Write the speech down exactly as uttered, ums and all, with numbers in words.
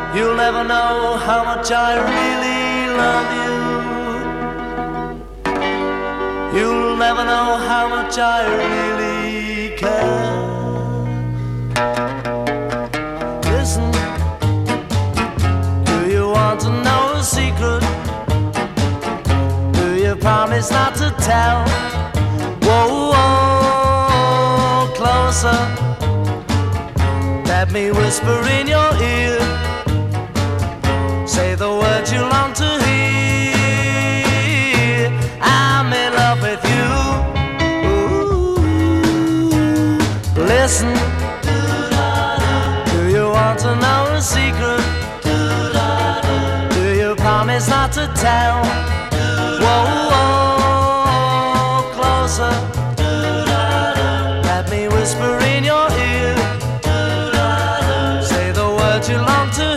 You'll never know how much I really love you. You'll never know how much I really care. Listen, do you want to know a secret? Do you promise not to tell? Whoa, whoa, closer. Let me whisper in your ear. Say the words you long to hear. I'm in love with you. Ooh. Listen, do you want to know a secret? Do you promise not to tell? Whoa, whoa, closer. Let me whisper in your ear. Say the words you long to